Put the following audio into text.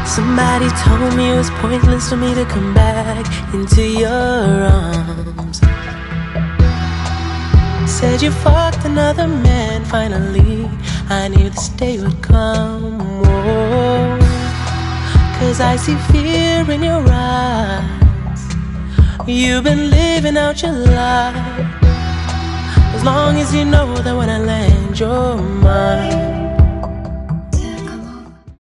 Somebody told me it was pointless for me to come back into your arms. Said you fucked another man, finally I knew this day would come. Oh, 'cause I see fear in your eyes. You've been living out your life. As long as you know that when I land you're mine.